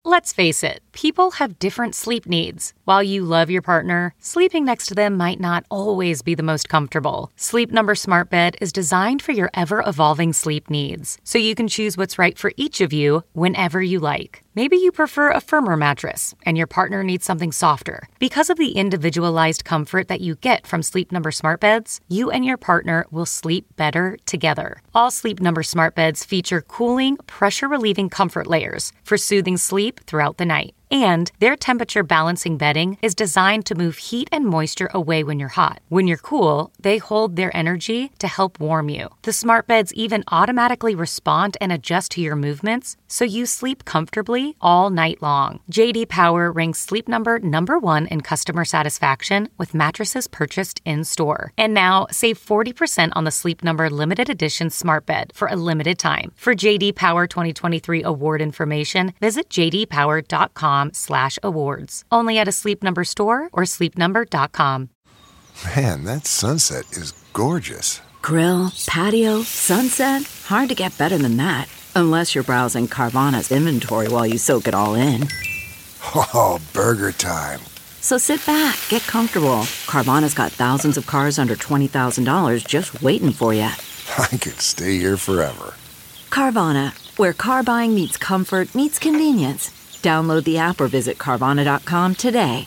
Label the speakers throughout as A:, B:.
A: Let's face it, people have different sleep needs. While you love your partner, sleeping next to them might not always be the most comfortable. Sleep Number Smart Bed is designed for your ever-evolving sleep needs, so you can choose what's right for each of you whenever you like. Maybe you prefer a firmer mattress and your partner needs something softer. Because of the individualized comfort that you get from Sleep Number Smart Beds, you and your partner will sleep better together. All Sleep Number Smart Beds feature cooling, pressure-relieving comfort layers for soothing sleep throughout the night. And their temperature balancing bedding is designed to move heat and moisture away when you're hot. When you're cool, they hold their energy to help warm you. The smart beds even automatically respond and adjust to your movements, so you sleep comfortably all night long. JD Power ranks Sleep Number #1 in customer satisfaction with mattresses purchased in-store. And now, save 40% on the Sleep Number limited edition smart bed for a limited time. For JD Power 2023 award information, visit jdpower.com/awards. Only at a Sleep Number store or sleepnumber.com.
B: Man, that sunset is gorgeous.
C: Grill, patio, sunset. Hard to get better than that. Unless you're browsing Carvana's inventory while you soak it all in.
B: Oh, burger time.
C: So sit back, get comfortable. Carvana's got thousands of cars under $20,000 just waiting for you.
B: I could stay here forever.
C: Carvana, where car buying meets comfort meets convenience. Download the app or visit Carvana.com today.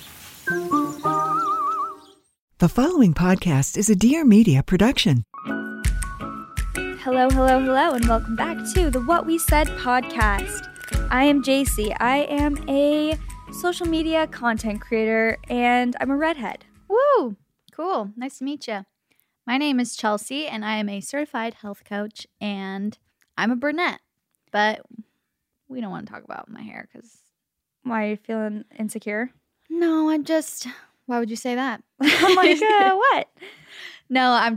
D: The following podcast is a Dear Media production.
E: Hello, and welcome back to the What We Said podcast. I am JC. I am a social media content creator, and I'm a redhead.
F: Woo! Cool. Nice to meet you. My name is Chelsea, and I am a certified health coach, and I'm a brunette. But we don't want to talk about my hair because...
E: Why, are you feeling insecure?
F: No, why would you say that?
E: I'm like, what?
F: No, I'm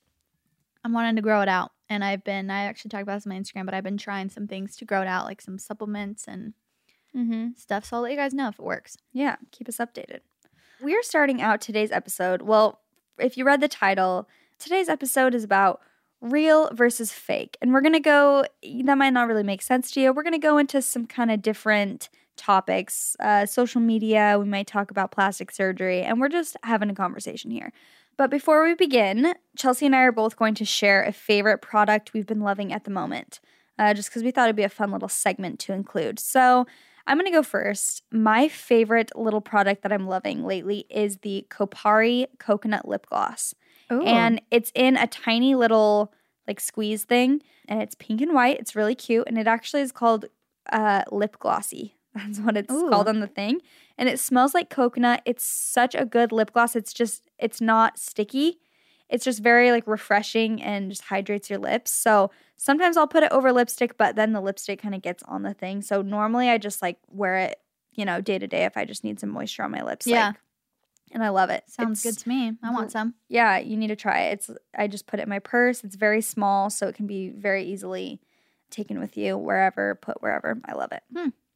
F: wanting to grow it out. And I actually talked about this on my Instagram, but I've been trying some things to grow it out, like some supplements and stuff. So I'll let you guys know if it works.
E: Yeah, keep us updated. We're starting out today's episode. Well, if you read the title, today's episode is about real versus fake. And we're going to go, that might not really make sense to you. We're going to go into some kind of different topics, social media. We might talk about plastic surgery, and we're just having a conversation here. But before we begin, Chelsea and I are both going to share a favorite product we've been loving at the moment, just because we thought it'd be a fun little segment to include. So I'm going to go first. My favorite little product that I'm loving lately is the Kopari Coconut Lip Gloss. Ooh. And it's in a tiny little like squeeze thing, and it's pink and white. It's really cute, and it actually is called Lip Glossy. That's what it's called on the thing. And it smells like coconut. It's such a good lip gloss. It's not sticky. It's just very like refreshing and just hydrates your lips. So sometimes I'll put it over lipstick, but then the lipstick kind of gets on the thing. So normally I just like wear it, day to day if I just need some moisture on my lips.
F: Yeah.
E: And I love it.
F: Sounds good to me. I want some.
E: Yeah, you need to try it. I just put it in my purse. It's very small, so it can be very easily taken with you wherever. I love it.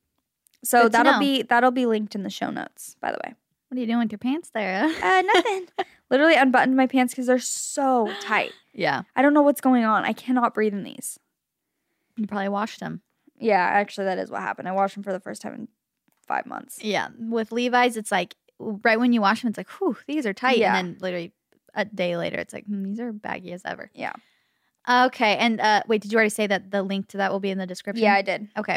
E: So that'll be linked in the show notes, by the way.
F: What are you doing with your pants there?
E: Nothing. Literally unbuttoned my pants because they're so tight.
F: Yeah.
E: I don't know what's going on. I cannot breathe in these.
F: You probably washed them.
E: Yeah, actually that is what happened. I washed them for the first time in 5 months.
F: Yeah. With Levi's, it's like right when you wash them, it's like, whew, these are tight.
E: Yeah.
F: And then literally a day later, it's like, these are baggy as ever.
E: Yeah.
F: Okay. And wait, did you already say that the link to that will be in the description?
E: Yeah, I did.
F: Okay.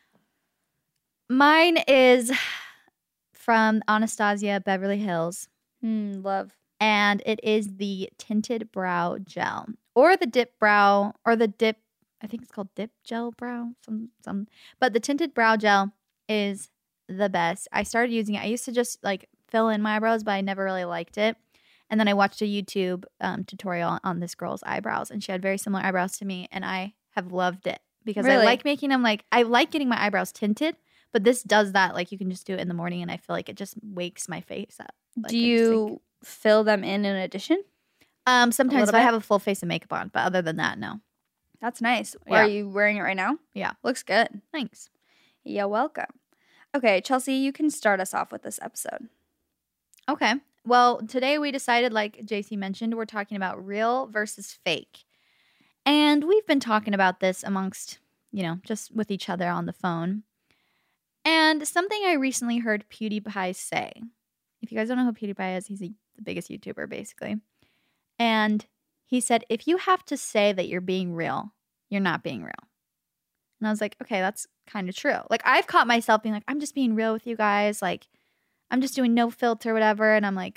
F: Mine is from Anastasia Beverly Hills.
E: Love.
F: And it is the Tinted Brow Gel. Or the Dip Brow, or the Dip, I think it's called Dip Gel Brow. But the Tinted Brow Gel is the best. I started using it. I used to just like fill in my eyebrows, but I never really liked it. And then I watched a YouTube tutorial on this girl's eyebrows, and she had very similar eyebrows to me, and I have loved it because I like making them I like getting my eyebrows tinted. But this does that. Like, you can just do it in the morning, and I feel like it just wakes my face up. Like,
E: do you fill them in addition?
F: Sometimes if I have a full face of makeup on. But other than that, no.
E: That's nice.
F: Yeah.
E: Are you wearing it right now?
F: Yeah.
E: Looks good.
F: Thanks.
E: You're welcome. Okay, Chelsea, you can start us off with this episode.
F: Okay. Well, today we decided, like JC mentioned, we're talking about real versus fake. And we've been talking about this amongst, just with each other on the phone. And something I recently heard PewDiePie say. If you guys don't know who PewDiePie is, he's the biggest YouTuber, basically. And he said, if you have to say that you're being real, you're not being real. And I was like, okay, that's kind of true. Like, I've caught myself being like, I'm just being real with you guys. Like, I'm just doing no filter, whatever. And I'm like,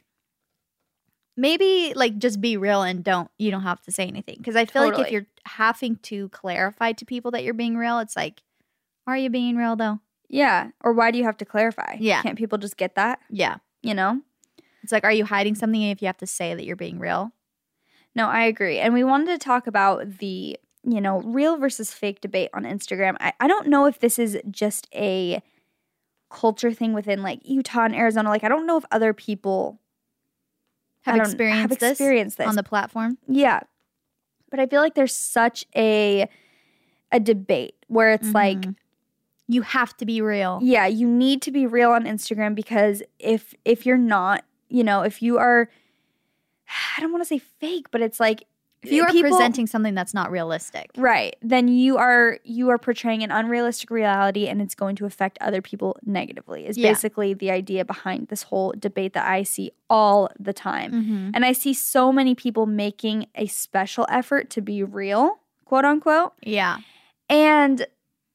F: maybe, like, just be real and you don't have to say anything. Because I feel like if you're having to clarify to people that you're being real, it's like, are you being real, though?
E: Yeah. Or why do you have to clarify?
F: Yeah.
E: Can't people just get that?
F: Yeah.
E: You know?
F: It's like, are you hiding something if you have to say that you're being real?
E: No, I agree. And we wanted to talk about the, real versus fake debate on Instagram. I don't know if this is just a culture thing within like Utah and Arizona. Like, I don't know if other people
F: have experienced this on the platform.
E: Yeah. But I feel like there's such a debate where it's like,
F: you have to be real.
E: Yeah, you need to be real on Instagram because if you're not, if you are, I don't want to say fake, but it's like
F: if you are presenting something that's not realistic,
E: right? Then you are portraying an unrealistic reality, and it's going to affect other people negatively. Is basically the idea behind this whole debate that I see all the time, and I see so many people making a special effort to be real, quote unquote.
F: Yeah,
E: and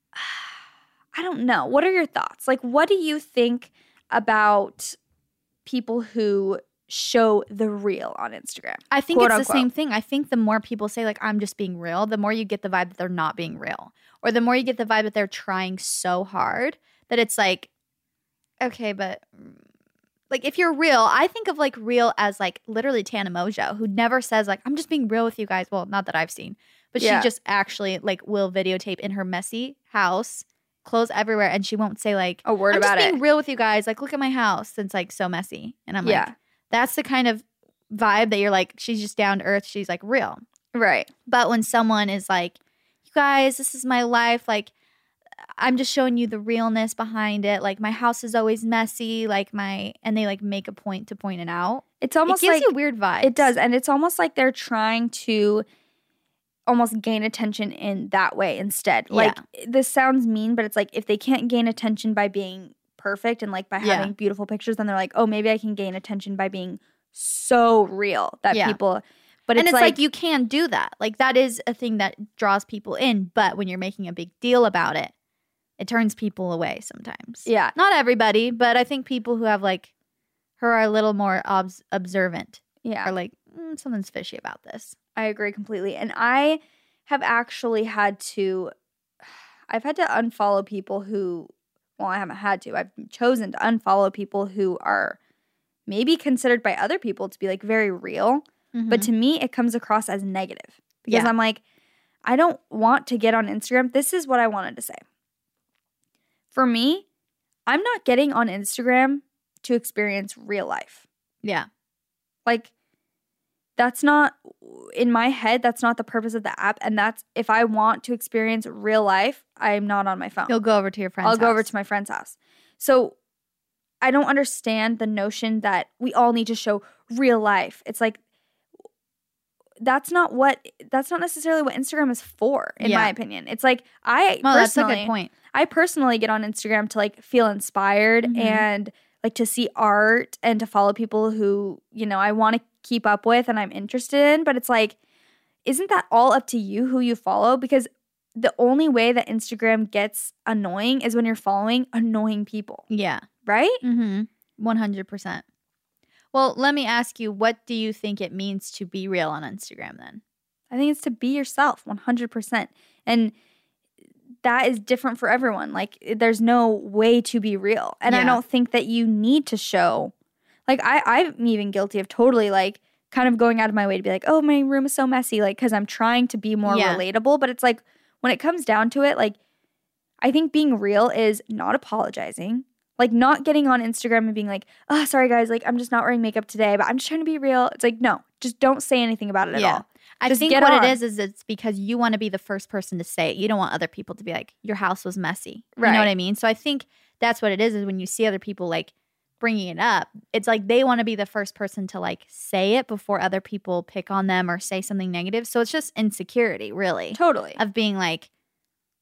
E: I don't know. What are your thoughts? Like, what do you think about people who show the real on Instagram?
F: I think it's the same thing. I think the more people say, like, I'm just being real, the more you get the vibe that they're not being real. Or the more you get the vibe that they're trying so hard that it's like, okay, but like if you're real, I think of like real as like literally Tana Mojo, who never says like, I'm just being real with you guys. Well, not that I've seen, but she just actually like will videotape in her messy house, clothes everywhere, and she won't say like
E: a word
F: I'm
E: about it.
F: I'm just being real with you guys. Like, look at my house. It's like so messy. And I'm like, that's the kind of vibe that you're like, she's just down to earth. She's like real.
E: Right.
F: But when someone is like, you guys, this is my life. Like, I'm just showing you the realness behind it. Like, my house is always messy. Like, and they like make a point to point it out.
E: It's almost
F: it gives
E: like
F: you weird vibes.
E: It does. And it's almost like they're trying to almost gain attention in that way instead. Like, this sounds mean, but it's like if they can't gain attention by being perfect and like by having beautiful pictures, then they're like, oh, maybe I can gain attention by being so real that people. But
F: it's like you can do that. Like, that is a thing that draws people in. But when you're making a big deal about it, it turns people away sometimes.
E: Yeah.
F: Not everybody, but I think people who have like, who are a little more observant are like, something's fishy about this.
E: I agree completely. And I have actually I've had to unfollow people who, well, I haven't had to. I've chosen to unfollow people who are maybe considered by other people to be like very real. But to me, it comes across as negative because I'm like, I don't want to get on Instagram. This is what I wanted to say. For me, I'm not getting on Instagram to experience real life.
F: Yeah.
E: Like, that's not, in my head, that's not the purpose of the app. And that's, if I want to experience real life, I'm not on my phone.
F: You'll go over to your friend's house.
E: I'll go over to my friend's house. So I don't understand the notion that we all need to show real life. It's like, that's not necessarily what Instagram is for, in my opinion. It's like,
F: that's a good point.
E: I personally get on Instagram to like feel inspired and like to see art and to follow people who, I want to keep up with and I'm interested in. But it's like, isn't that all up to you who you follow? Because the only way that Instagram gets annoying is when you're following annoying people.
F: Yeah.
E: Right?
F: 100%. Well, let me ask you, what do you think it means to be real on Instagram then?
E: I think it's to be yourself 100%. And that is different for everyone. Like, there's no way to be real. And I don't think that you need to show. Like, I'm even guilty of totally, like, kind of going out of my way to be like, oh, my room is so messy. Like, because I'm trying to be more relatable. But it's like, when it comes down to it, like, I think being real is not apologizing. Like, not getting on Instagram and being like, oh, sorry, guys. Like, I'm just not wearing makeup today, but I'm just trying to be real. It's like, no, just don't say anything about it at all.
F: I think what it is it's because you want to be the first person to say it. You don't want other people to be like, your house was messy. Right. You know what I mean? So I think that's what it is when you see other people like bringing it up. It's like they want to be the first person to like say it before other people pick on them or say something negative. So it's just insecurity, really.
E: Totally.
F: Of being like,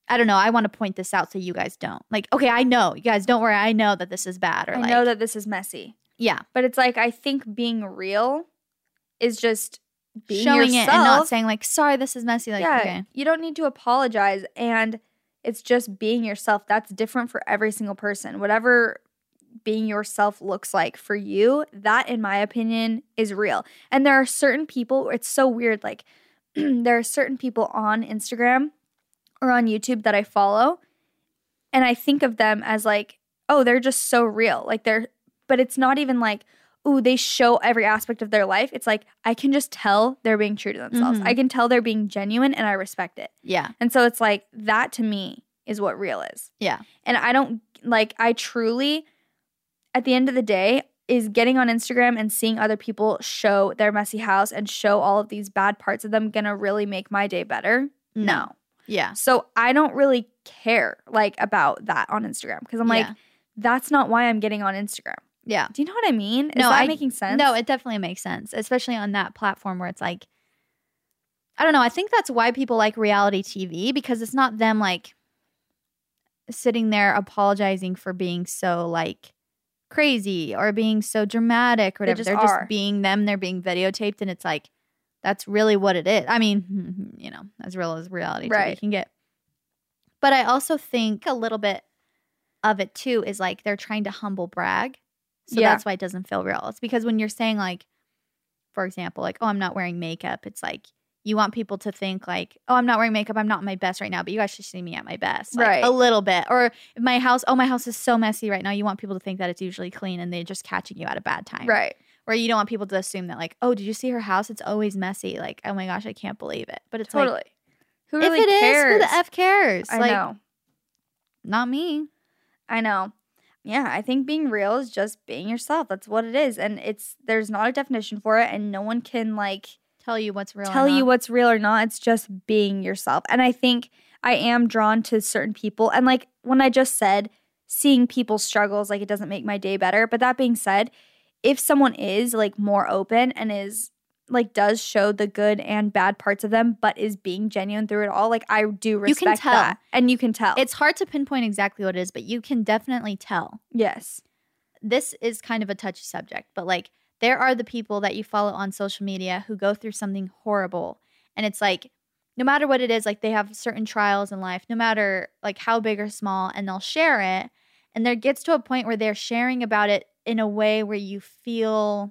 F: I don't know. I want to point this out so you guys don't. Like, okay, I know. You guys, don't worry. I know that this is bad. Or
E: I
F: like,
E: know that this is messy.
F: Yeah.
E: But it's like, I think being real is just being
F: showing
E: yourself.
F: it and not saying like, sorry, this is messy. Like,
E: yeah,
F: okay.
E: you don't need to apologize. And it's just being yourself. That's different for every single person. Whatever being yourself looks like for you, that, in my opinion, is real. And there are certain people, it's so weird. Like, there are certain people on Instagram or on YouTube that I follow, and I think of them as like, oh, they're just so real. Like, but it's not even like, ooh, they show every aspect of their life. It's like, I can just tell they're being true to themselves. I can tell they're being genuine, and I respect it.
F: Yeah.
E: And so it's like, that to me is what real is.
F: Yeah.
E: And I truly, at the end of the day, is getting on Instagram and seeing other people show their messy house and show all of these bad parts of them gonna really make my day better? No.
F: Yeah.
E: So I don't really care like about that on Instagram because I'm like, that's not why I'm getting on Instagram.
F: Yeah.
E: Do you know what I mean? Is
F: No,
E: that making sense?
F: No, it definitely makes sense, especially on that platform where it's like, I don't know. I think that's why people like reality TV, because it's not them like sitting there apologizing for being so like crazy or being so dramatic or whatever. They're just being them. They're being videotaped, and it's like, that's really what it is. I mean, you know, as real as reality TV can get. But I also think a little bit of it too is like they're trying to humble brag. So that's why it doesn't feel real. It's because when you're saying like, for example, like, oh, I'm not wearing makeup. It's like you want people to think like, oh, I'm not wearing makeup. I'm not my best right now, but you guys should see me at my best. Like, a little bit. Or if my house is so messy right now. You want people to think that it's usually clean and they're just catching you at a bad time.
E: Right.
F: Or you don't want people to assume that like, oh, did you see her house? It's always messy. Like, oh my gosh, I can't believe it. But it's
E: totally.
F: Like,
E: who really
F: if it
E: cares?
F: Is, who the F cares?
E: I
F: like,
E: know.
F: Not me.
E: I know. Yeah, I think being real is just being yourself. That's what it is. And there's not a definition for it, and no one can like
F: tell you what's real
E: or not. It's just being yourself. And I think I am drawn to certain people. And like when I just said seeing people's struggles, like it doesn't make my day better. But that being said, if someone is like more open and is like does show the good and bad parts of them, but is being genuine through it all, like I do respect that. And you can tell.
F: It's hard to pinpoint exactly what it is, but you can definitely tell.
E: Yes.
F: This is kind of a touchy subject, but like there are the people that you follow on social media who go through something horrible. And it's like, no matter what it is, like they have certain trials in life, no matter like how big or small, and they'll share it. And there gets to a point where they're sharing about it in a way where you feel,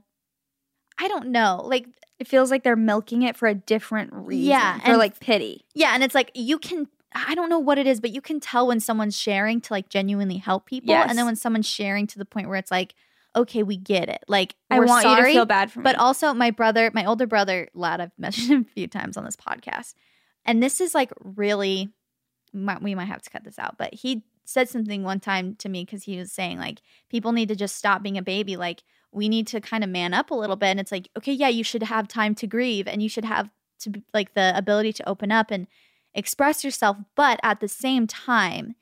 F: I don't know, like
E: it feels like they're milking it for a different reason.
F: Yeah.
E: For like pity.
F: Yeah. And it's like you can, I don't know what it is, but you can tell when someone's sharing to like genuinely help people.
E: Yes.
F: And then when someone's sharing to the point where it's like, okay, we get it. Like,
E: I want you to feel bad for me.
F: But also my older brother, Lad, I've mentioned him a few times on this podcast. And this is like really, we might have to cut this out, but he said something one time to me because he was saying like, people need to just stop being a baby. Like, we need to kind of man up a little bit. And it's like, okay, yeah, you should have time to grieve and you should have to be, like the ability to open up and express yourself. But at the same time,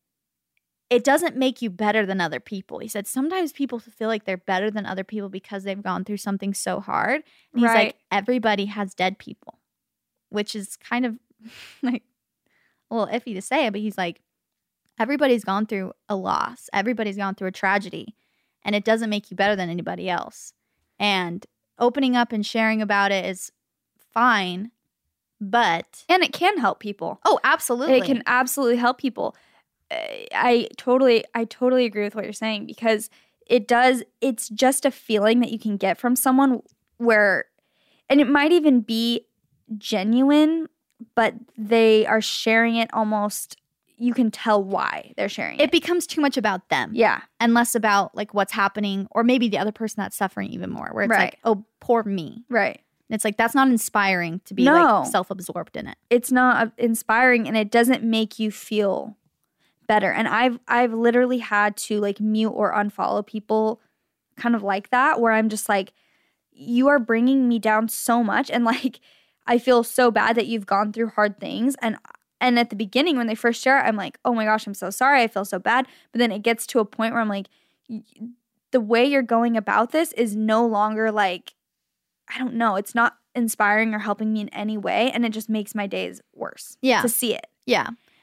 F: it doesn't make you better than other people. He said sometimes people feel like they're better than other people because they've gone through something so hard. And he's like, everybody has dead people, which is kind of like a little iffy to say, but he's like, everybody's gone through a loss. Everybody's gone through a tragedy. And it doesn't make you better than anybody else. And opening up and sharing about it is fine, but...
E: And it can help people.
F: Oh, absolutely.
E: It can absolutely help people. I totally agree with what you're saying because it's just a feeling that you can get from someone where... And it might even be genuine, but they are sharing it almost... You can tell why they're sharing it.
F: It becomes too much about them.
E: Yeah.
F: And less about like what's happening or maybe the other person that's suffering even more where it's like, oh, poor me.
E: Right.
F: And it's like, that's not inspiring to be like self-absorbed in it.
E: It's not inspiring and it doesn't make you feel better. And I've literally had to like mute or unfollow people kind of like that where I'm just like, you are bringing me down so much. And like, I feel so bad that you've gone through hard things. And at the beginning, when they first share it, I'm like, oh my gosh, I'm so sorry. I feel so bad. But then it gets to a point where I'm like, the way you're going about this is no longer like, I don't know. It's not inspiring or helping me in any way. And it just makes my days worse.
F: Yeah.
E: To see it.
F: Yeah.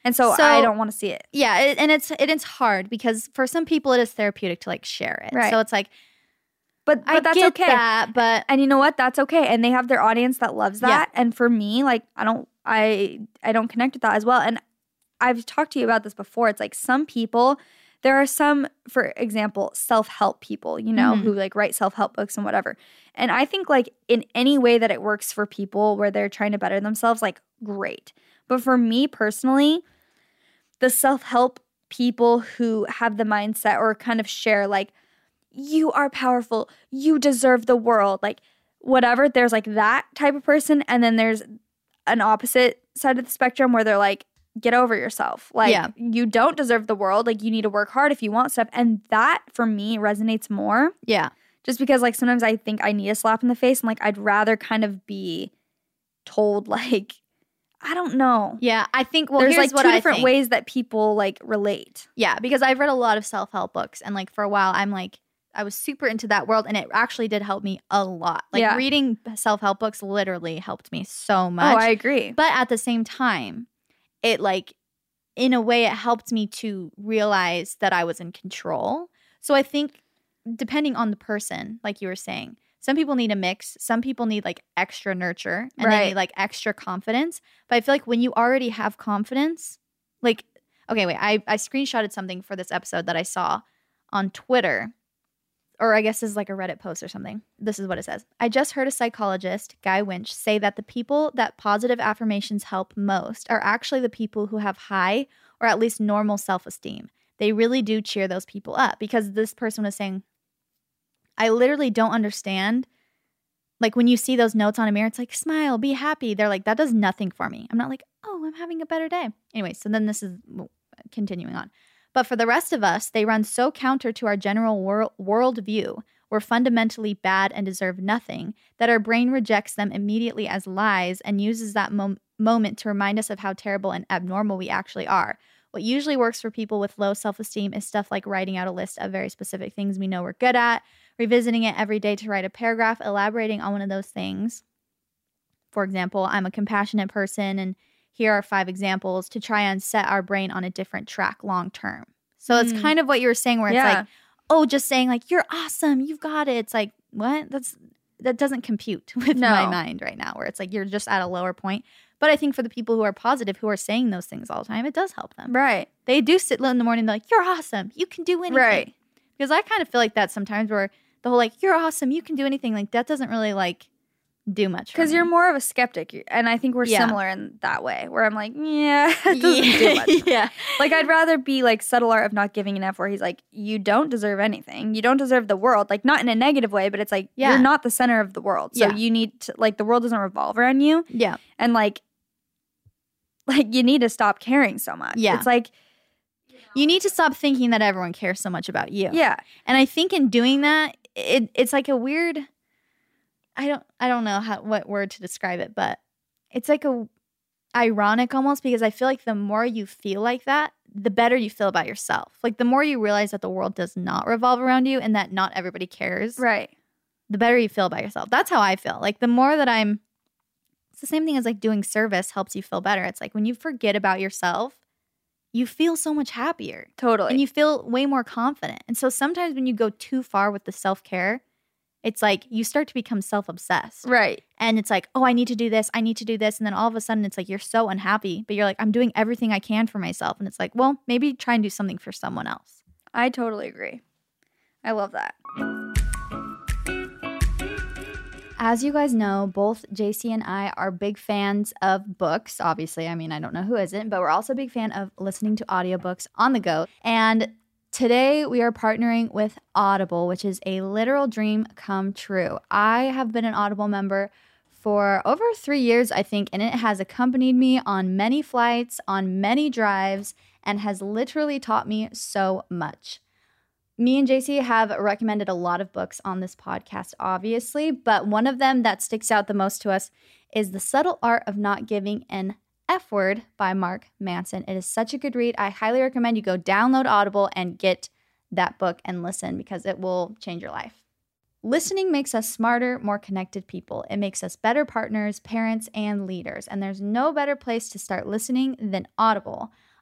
E: And so I don't want to see it.
F: Yeah, and it's hard because for some people it is therapeutic to like share it.
E: Right.
F: So it's like,
E: but
F: I
E: that's
F: get
E: okay.
F: that, but
E: and you know what? That's okay. And they have their audience that loves that.
F: Yeah.
E: And for me, like I don't connect with that as well. And I've talked to you about this before. It's like some people, there are some, for example, self-help people, you know, who like write self-help books and whatever. And I think like in any way that it works for people where they're trying to better themselves, like great. But for me personally, the self-help people who have the mindset or kind of share like, you are powerful, you deserve the world, like whatever, there's like that type of person. And then there's an opposite side of the spectrum where they're like, get over yourself. Like you don't deserve the world. Like you need to work hard if you want stuff. And that for me resonates more.
F: Yeah.
E: Just because like sometimes I think I need a slap in the face and like I'd rather kind of be told like, I don't know.
F: Yeah, I think, well,
E: there's
F: here's
E: like two different ways that people like relate.
F: Yeah, because I've read a lot of self-help books and like for a while I was super into that world and it actually did help me a lot. Like reading self-help books literally helped me so much.
E: Oh, I agree.
F: But at the same time, it like, in a way, it helped me to realize that I was in control. So I think depending on the person, like you were saying, some people need a mix. Some people need like extra nurture and they need like extra confidence. But I feel like when you already have confidence, like, okay, wait, I screenshotted something for this episode that I saw on Twitter. Or I guess this is like a Reddit post or something. This is what it says. I just heard a psychologist, Guy Winch, say that the people that positive affirmations help most are actually the people who have high or at least normal self-esteem. They really do cheer those people up because this person was saying, I literally don't understand. Like when you see those notes on a mirror, it's like, smile, be happy. They're like, that does nothing for me. I'm not like, oh, I'm having a better day. Anyway, so then this is continuing on. But for the rest of us, they run so counter to our general world view. We're fundamentally bad and deserve nothing that our brain rejects them immediately as lies and uses that moment to remind us of how terrible and abnormal we actually are. What usually works for people with low self-esteem is stuff like writing out a list of very specific things we know we're good at, revisiting it every day to write a paragraph, elaborating on one of those things. For example, I'm a compassionate person and here are 5 examples to try and set our brain on a different track long term. So it's kind of what you were saying where it's like, oh, just saying like, you're awesome, you've got it. It's like, what? That doesn't compute with my mind right now where it's like you're just at a lower point. But I think for the people who are positive, who are saying those things all the time, it does help them.
E: Right.
F: They do sit in the morning and they're like, you're awesome, you can do anything. Right. Because I kind of feel like that sometimes where the whole like, you're awesome, you can do anything. Like that doesn't really like do much
E: because you're more of a skeptic, and I think we're similar in that way where I'm like, it doesn't do much. Like I'd rather be like Subtle Art of Not Giving an F where he's like, you don't deserve anything, you don't deserve the world, like not in a negative way, but it's like you're not the center of the world, so you need to, like, the world doesn't revolve around you, and like you need to stop caring so much. It's like
F: you need to stop thinking that everyone cares so much about you. And I think in doing that, it's like a weird, I don't know what word to describe it, but it's like ironic almost, because I feel like the more you feel like that, the better you feel about yourself. Like the more you realize that the world does not revolve around you and that not everybody cares. Right. The better you feel about yourself. That's how I feel. Like the more that it's the same thing as like doing service helps you feel better. It's like when you forget about yourself, you feel so much happier. Totally. And you feel way more confident. And so sometimes when you go too far with the self-care, it's like you start to become self-obsessed. Right. And it's like, oh, I need to do this. I need to do this. And then all of a sudden it's like you're so unhappy, but you're like, I'm doing everything I can for myself. And it's like, well, maybe try and do something for someone else.
E: I totally agree. I love that.
F: As you guys know, both JC and I are big fans of books. Obviously, I mean, I don't know who isn't, but we're also a big fan of listening to audiobooks on the go. And today, we are partnering with Audible, which is a literal dream come true. I have been an Audible member for over 3 years, I think, and it has accompanied me on many flights, on many drives, and has literally taught me so much. Me and JC have recommended a lot of books on this podcast, obviously, but one of them that sticks out the most to us is The Subtle Art of Not Giving an F Word by Mark Manson. It is such a good read. I highly recommend you go download Audible and get that book and listen because it will change your life. Listening makes us smarter, more connected people. It makes us better partners, parents, and leaders. And there's no better place to start listening than Audible.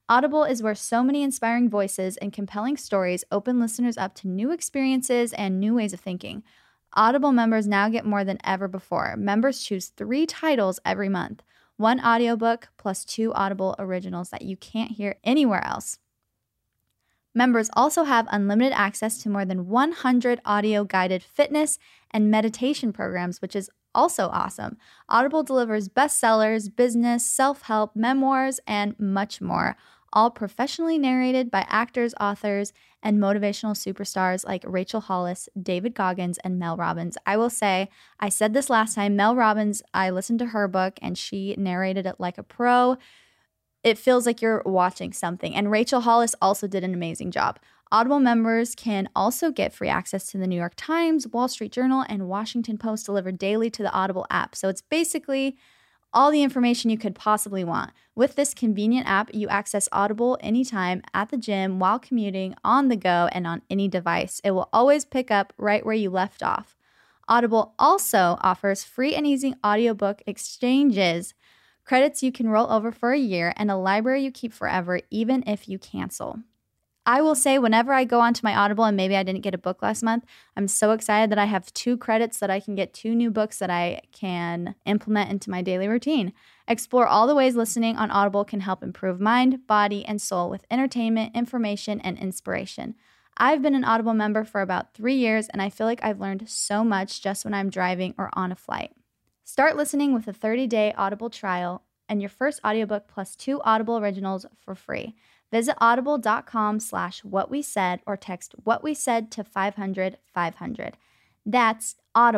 F: Audible is where so many inspiring voices and compelling stories open listeners up to new experiences and new ways of thinking. Audible members now get more than ever before. Members choose 3 titles every month, 1 audiobook plus 2 Audible originals that you can't hear anywhere else. Members also have unlimited access to more than 100 audio-guided fitness and meditation programs, which is also awesome. Audible delivers bestsellers, business, self-help, memoirs, and much more, all professionally narrated by actors, authors, and motivational superstars like Rachel Hollis, David Goggins, and Mel Robbins. I will say, I said this last time, Mel Robbins, I listened to her book, and she narrated it like a pro. It feels like you're watching something. And Rachel Hollis also did an amazing job. Audible members can also get free access to the New York Times, Wall Street Journal, and Washington Post delivered daily to the Audible app. So it's basically all the information you could possibly want. With this convenient app, you access Audible anytime, at the gym, while commuting, on the go, and on any device. It will always pick up right where you left off. Audible also offers free and easy audiobook exchanges, credits you can roll over for a year, and a library you keep forever, even if you cancel. I will say whenever I go onto my Audible and maybe I didn't get a book last month, I'm so excited that I have 2 credits that I can get 2 new books that I can implement into my daily routine. Explore all the ways listening on Audible can help improve mind, body, and soul with entertainment, information, and inspiration. I've been an Audible member for about 3 years, and I feel like I've learned so much just when I'm driving or on a flight. Start listening with a 30-day Audible trial and your first audiobook plus 2 Audible originals for free. Visit audible.com/whatwesaid or text what we said to 500-500. That's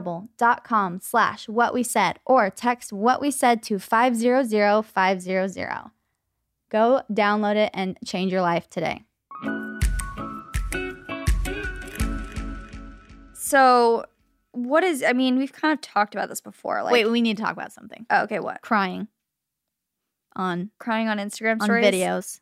F: audible.com/whatwesaid or text what we said to 500-500. Go download it and change your life today.
E: So what is, I mean, we've kind of talked about this before. Like,
F: Wait, we need to talk about something.
E: Oh, okay, what?
F: Crying on
E: Instagram stories?
F: On videos.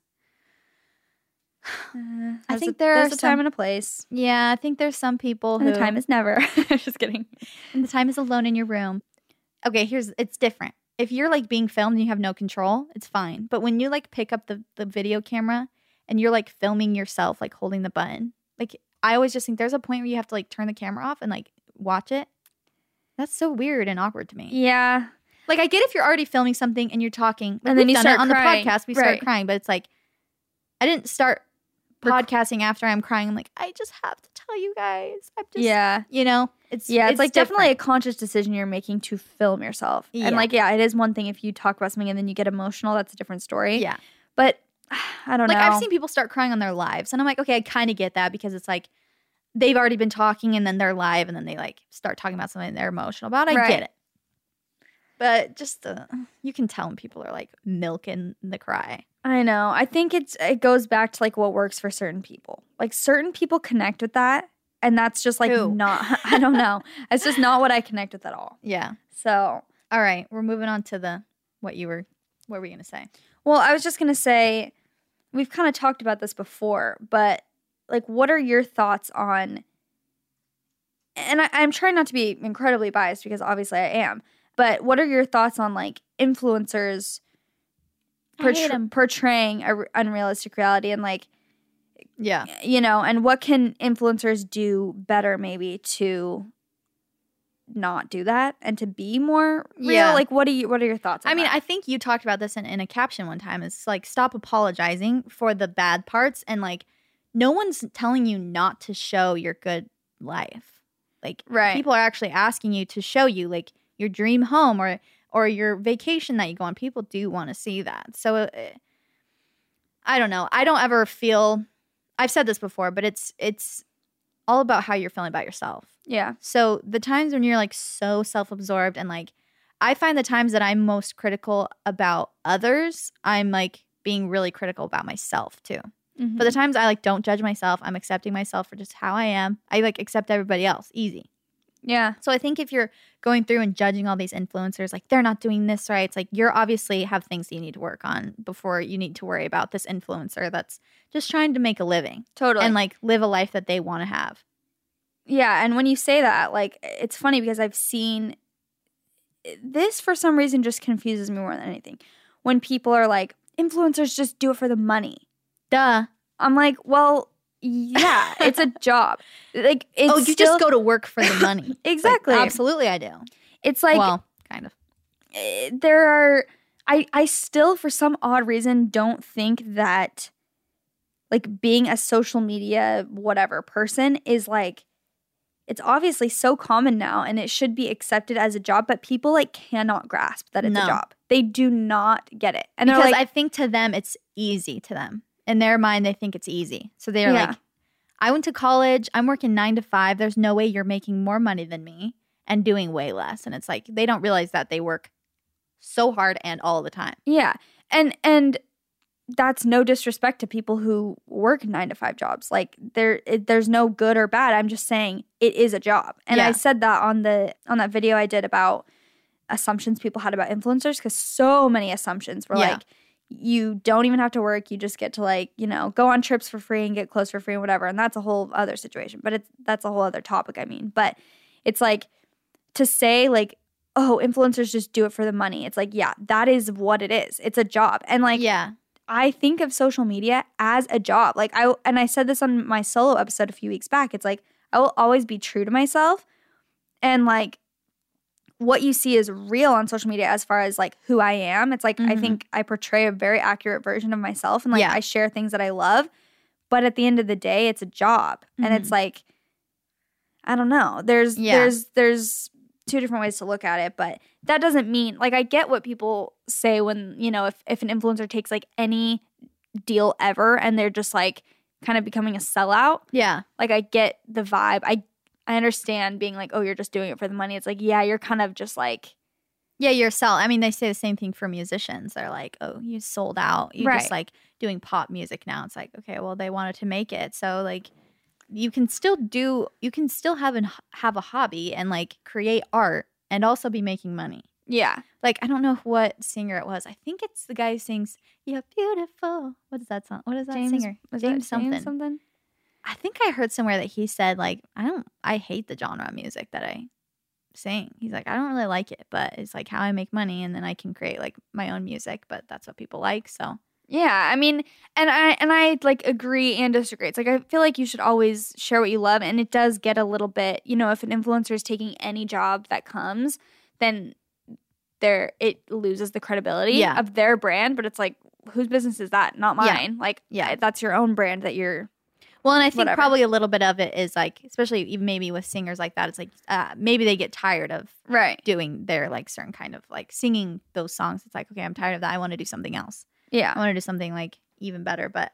F: I think
E: there's a
F: some
E: time and a place.
F: Yeah, I think there's some people
E: And
F: who...
E: the time is never. Just kidding.
F: And the time is alone in your room. Okay, it's different. If you're like being filmed and you have no control, it's fine. But when you like pick up the video camera and you're like filming yourself, like holding the button, like I always just think there's a point where you have to like turn the camera off and like watch it. That's so weird and awkward to me.
E: Yeah.
F: Like I get if you're already filming something and you're talking, like,
E: and then you
F: done
E: start
F: it on
E: crying.
F: The podcast. We start crying, but it's like I didn't start podcasting after I'm crying. I'm like, I just have to tell you guys. I'm just, you know, it's
E: like
F: different.
E: definitely a conscious decision you're making to film yourself.
F: Yeah.
E: And like, yeah, it is one thing if you talk about something and then you get emotional, that's a different story.
F: Yeah.
E: But I don't know.
F: Like I've seen people start crying on their lives and I'm like, okay, I kind of get that because it's like they've already been talking and then they're live and then they like start talking about something they're emotional about. I get it. But just you can tell when people are like milking the cry.
E: I know. I think it goes back to like what works for certain people. Like certain people connect with that, and that's just like not. I don't know. It's just not what I connect with at all.
F: Yeah.
E: So
F: all right, we're moving on to what were you gonna say?
E: Well, I was just gonna say we've kind of talked about this before, but like, what are your thoughts on? And I'm trying not to be incredibly biased because obviously I am. But what are your thoughts on like influencers portraying a unrealistic reality and like, you know, and what can influencers do better maybe to not do that and to be more real?
F: Yeah.
E: Like, what are your thoughts on
F: I mean,
E: that?
F: I think you talked about this in a caption one time. It's like, stop apologizing for the bad parts and like, no one's telling you not to show your good life. Like, people are actually asking you to show you like your dream home or your vacation that you go on. People do want to see that. So I don't know. I don't ever feel, I've said this before, but it's all about how you're feeling about yourself.
E: Yeah.
F: So the times when you're like so self-absorbed and like, I find the times that I'm most critical about others, I'm like being really critical about myself too.
E: Mm-hmm.
F: But the times I like don't judge myself, I'm accepting myself for just how I am. I like accept everybody else. Easy.
E: Yeah.
F: So I think if you're going through and judging all these influencers, like they're not doing this right, it's like you're obviously have things that you need to work on before you need to worry about this influencer that's just trying to make a living.
E: Totally.
F: And like live a life that they want to have.
E: Yeah. And when you say that, like, it's funny because I've seen this for some reason just confuses me more than anything. When people are like, influencers just do it for the money.
F: Duh.
E: I'm like, well, yeah, it's a job. Like, it's
F: you just go to work for the money.
E: Exactly.
F: Like, absolutely, I do.
E: It's like,
F: well, kind of.
E: there are, I still, for some odd reason, don't think that, like, being a social media whatever person is, like, it's obviously so common now and it should be accepted as a job, but people, like, cannot grasp that it's a job. They do not get it. And
F: because
E: like,
F: I think to them, it's easy to them. In their mind, they think it's easy. So they're like, I went to college. I'm working 9 to 5. There's no way you're making more money than me and doing way less. And it's like, they don't realize that they work so hard and all the time.
E: Yeah. And that's no disrespect to people who work 9 to 5 jobs. Like, there's no good or bad. I'm just saying it is a job. And I said that on that video I did about assumptions people had about influencers, because so many assumptions were like, you don't even have to work. You just get to, like, you know, go on trips for free and get clothes for free and whatever. And that's a whole other situation. But that's a whole other topic, I mean. But it's like, to say, like, oh, influencers just do it for the money. It's like, yeah, that is what it is. It's a job. And, like, I think of social media as a job. Like, I said this on my solo episode a few weeks back. It's like, I will always be true to myself. And, like, what you see is real on social media as far as, like, who I am. It's like, I think I portray a very accurate version of myself, and, like, I share things that I love. But at the end of the day, it's a job. And it's like, I don't know. There's two different ways to look at it, but that doesn't mean, like, I get what people say when, you know, if an influencer takes, like, any deal ever and they're just, like, kind of becoming a sellout. Yeah. Like, I get the vibe. I understand being like, oh, you're just doing it for the money. It's like, yeah, you're kind of just like.
F: Yeah, you're I mean, they say the same thing for musicians. They're like, oh, you sold out. You're just, like, doing pop music now. It's like, okay, well, they wanted to make it. So, like, you can still have a hobby and, like, create art and also be making money. Yeah. Like, I don't know what singer it was. I think it's the guy who sings, "You're beautiful." What is that song? What is that singer? James something. I think I heard somewhere that he said, like, I hate the genre of music that I sing. He's like, I don't really like it, but it's, like, how I make money, and then I can create, like, my own music, but that's what people like, so.
E: Yeah, I mean, and I like, agree and disagree. It's like, I feel like you should always share what you love, and it does get a little bit, you know, if an influencer is taking any job that comes, then it loses the credibility of their brand, but it's like, whose business is that? Not mine. Like, that's your own brand that you're.
F: Well, and I think probably a little bit of it is, like, especially even maybe with singers like that, it's like maybe they get tired of doing their, like, certain kind of, like, singing those songs. It's like, okay, I'm tired of that. I want to do something else. Yeah. I want to do something, like, even better. But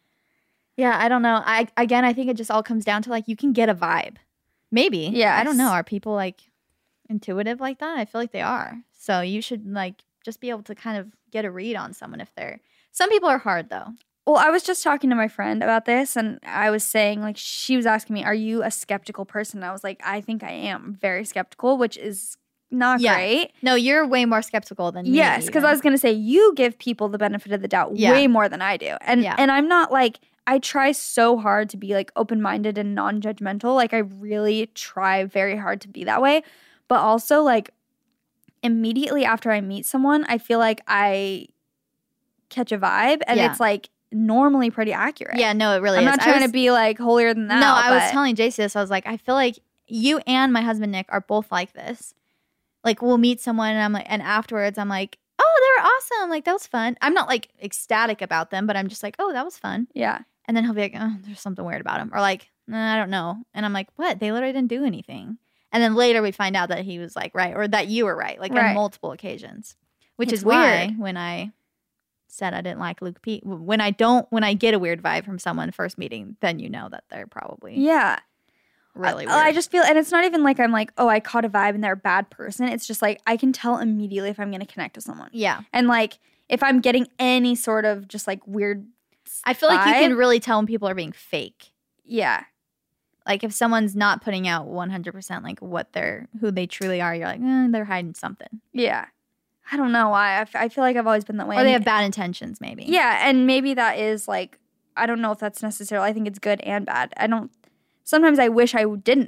F: yeah, I don't know. I think it just all comes down to, like, you can get a vibe. Maybe. Yeah. I don't know. Are people, like, intuitive like that? I feel like they are. So you should, like, just be able to kind of get a read on someone if they're. Some people are hard, though.
E: Well, I was just talking to my friend about this, and I was saying, like, she was asking me, are you a skeptical person? And I was like, I think I am very skeptical, which is not great.
F: No, you're way more skeptical than me.
E: Yes, because I was going to say, you give people the benefit of the doubt way more than I do. And I'm not, like, I try so hard to be, like, open-minded and non-judgmental. Like, I really try very hard to be that way. But also, like, immediately after I meet someone, I feel like I catch a vibe, and it's, like, normally pretty accurate.
F: Yeah, no, it really
E: is.
F: I'm
E: not trying to be, like, holier than thou.
F: No, I was telling JC this. I was like, I feel like you and my husband Nick are both like this. Like, we'll meet someone, and I'm like, and afterwards I'm like, oh, they were awesome. Like, that was fun. I'm not, like, ecstatic about them, but I'm just like, oh, that was fun. Yeah. And then he'll be like, oh, there's something weird about him. Or like, I don't know. And I'm like, what? They literally didn't do anything. And then later we find out that he was, like, right, or that you were right, like, on multiple occasions. Which is why when I said I didn't like Luke P. When I get a weird vibe from someone first meeting, then you know that they're probably really weird.
E: I just feel, and it's not even like I'm like, oh, I caught a vibe and they're a bad person. It's just like, I can tell immediately if I'm going to connect with someone. Yeah. And, like, if I'm getting any sort of just, like, weird
F: I feel like you can really tell when people are being fake.
E: Yeah.
F: Like, if someone's not putting out 100% like who they truly are, you're like, they're hiding something. Yeah.
E: I don't know why. I feel like I've always been that way.
F: Or they have bad intentions, maybe.
E: Yeah, and maybe that is, like, I don't know if that's necessarily, I think it's good and bad. Sometimes I wish I didn't think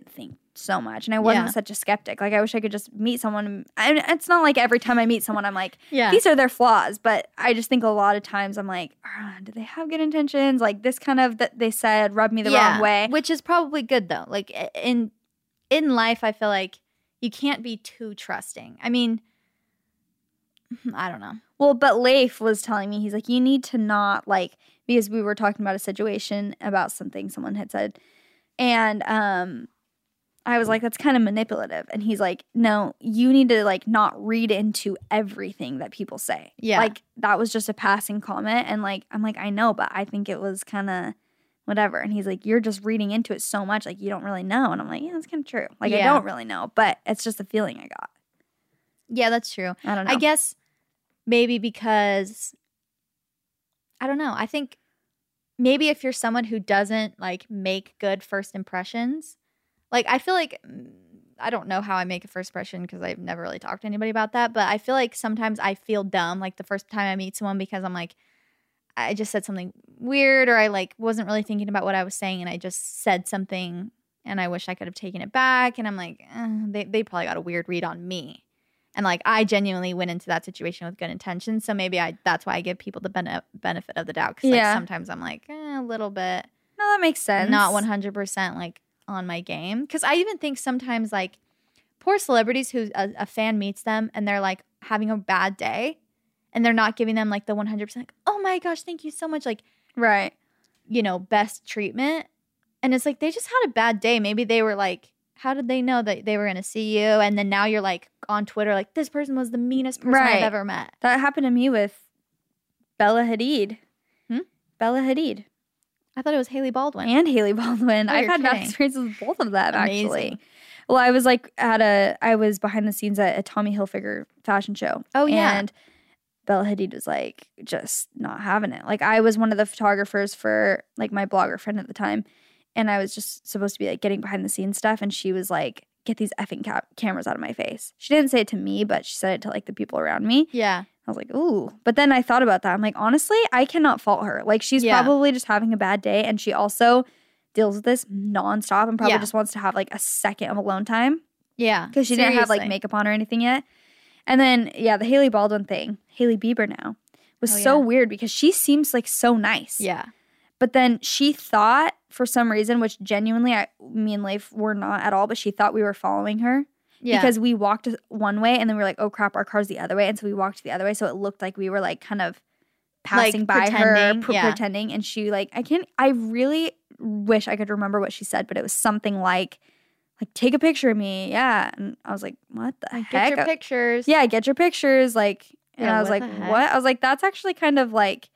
E: so much. And I wasn't such a skeptic. Like, I wish I could just meet someone. And it's not like every time I meet someone, I'm like, these are their flaws. But I just think a lot of times I'm like, do they have good intentions? Like, this kind of that they said rubbed me the wrong way.
F: Which is probably good, though. Like, in life, I feel like you can't be too trusting. I mean, I don't know.
E: Well, but Leif was telling me, he's like, you need to not, like, because we were talking about a situation about something someone had said. And I was like, that's kind of manipulative. And he's like, no, you need to, like, not read into everything that people say.
F: Yeah.
E: Like, that was just a passing comment. And, like, I'm like, I know, but I think it was kind of whatever. And he's like, you're just reading into it so much. Like, you don't really know. And I'm like, yeah, that's kind of true. Like, I don't really know. But it's just a feeling I got.
F: Yeah, that's true.
E: I don't know.
F: I guess maybe because, I don't know. I think maybe if you're someone who doesn't, like, make good first impressions, like, I feel like, I don't know how I make a first impression because I've never really talked to anybody about that, but I feel like sometimes I feel dumb, like, the first time I meet someone because I'm like, I just said something weird, or I, like, wasn't really thinking about what I was saying and I just said something and I wish I could have taken it back, and I'm like, they probably got a weird read on me. And, like, I genuinely went into that situation with good intentions, so maybe that's why I give people the benefit of the doubt, because, like, sometimes I'm like, a little bit.
E: No, that makes sense.
F: Not 100%, like, on my game. Because I even think sometimes, like, poor celebrities who a fan meets them and they're, like, having a bad day and they're not giving them, like, the 100%, like, oh my gosh, thank you so much, like,
E: right,
F: you know, best treatment. And it's like, they just had a bad day. Maybe they were like, how did they know that they were going to see you? And then now you're, like, on Twitter, like, this person was the meanest person I've ever met.
E: That happened to me with Bella Hadid. Bella Hadid.
F: I thought it was Haley Baldwin.
E: And Haley Baldwin.
F: Oh,
E: I've had bad experiences with both of them, actually. Well, I was, like, I was behind the scenes at a Tommy Hilfiger fashion show.
F: Oh, yeah.
E: And Bella Hadid was, like, just not having it. Like, I was one of the photographers for, like, my blogger friend at the time. And I was just supposed to be, like, getting behind the scenes stuff. And she was like, get these effing cameras out of my face. She didn't say it to me, but she said it to, like, the people around me.
F: Yeah.
E: I was like, ooh. But then I thought about that. I'm like, honestly, I cannot fault her. Like, she's probably just having a bad day. And she also deals with this nonstop and probably just wants to have, like, a second of alone time.
F: Yeah.
E: Because she didn't have, like, makeup on or anything yet. And then, the Haley Baldwin thing, Hailey Bieber now, was so weird because she seems, like, so nice.
F: Yeah.
E: But then she thought, for some reason, which genuinely me and Leif were not at all, but she thought we were following her. Yeah. Because we walked one way and then we were like, oh crap, our car's the other way. And so we walked the other way. So it looked like we were, like, kind of passing, like, by her, pretending. And she, like, I really wish I could remember what she said, but it was something like, take a picture of me. Yeah. And I was like, what the heck?
F: Get your pictures.
E: Yeah, get your pictures. Like, and I was like, what? I was like, that's actually kind of, like,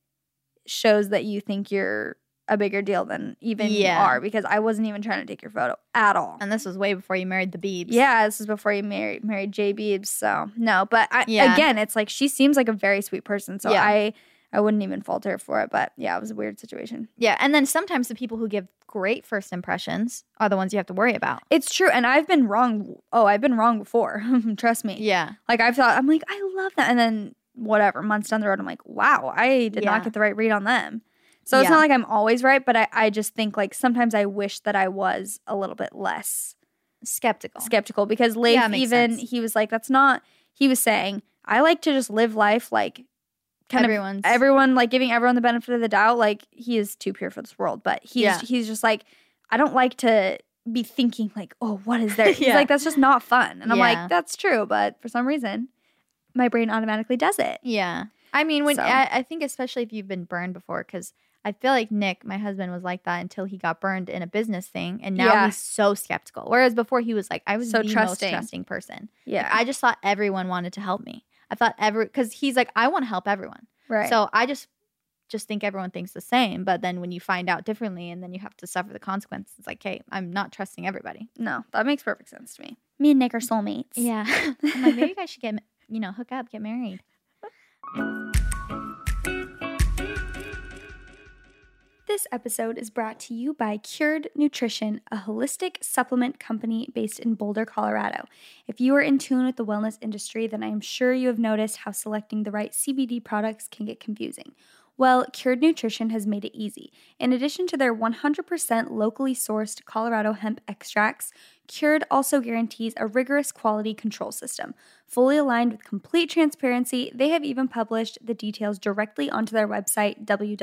E: shows that you think you're a bigger deal than even you are, because I wasn't even trying to take your photo at all.
F: And this was way before you married the Biebs.
E: Yeah, this is before you married Jay Biebs. So no, but again, it's like she seems like a very sweet person. So I wouldn't even fault her for it. But yeah, it was a weird situation.
F: Yeah, and then sometimes the people who give great first impressions are the ones you have to worry about.
E: It's true, and I've been wrong. Oh, I've been wrong before. Trust me.
F: Yeah,
E: like I'm like, I love that, and then whatever, months down the road, I'm like, wow, I did not get the right read on them. So it's not like I'm always right, but I just think, like, sometimes I wish that I was a little bit less skeptical because Leif he was like, that's not, he was saying, I like to just live life like everyone, like, giving everyone the benefit of the doubt. Like, he is too pure for this world, but he's just like, I don't like to be thinking like, oh, what is there? He's like, that's just not fun. And I'm like, that's true, but for some reason my brain automatically does it.
F: Yeah. I mean, I think especially if you've been burned before, because I feel like Nick, my husband, was like that until he got burned in a business thing, and now he's so skeptical. Whereas before he was like, I was so the most trusting person. Yeah, like, I just thought everyone wanted to help me. I thought because he's like, I want to help everyone. Right. So I just think everyone thinks the same. But then when you find out differently, and then you have to suffer the consequences, it's like, hey, I'm not trusting everybody.
E: No, that makes perfect sense to me. Me and Nick are soulmates.
F: Yeah, I'm like, maybe you guys should hook up, get married.
E: This episode is brought to you by Cured Nutrition, a holistic supplement company based in Boulder, Colorado. If you are in tune with the wellness industry, then I am sure you have noticed how selecting the right CBD products can get confusing. Well, Cured Nutrition has made it easy. In addition to their 100% locally sourced Colorado hemp extracts, Cured also guarantees a rigorous quality control system. Fully aligned with complete transparency, they have even published the details directly onto their website,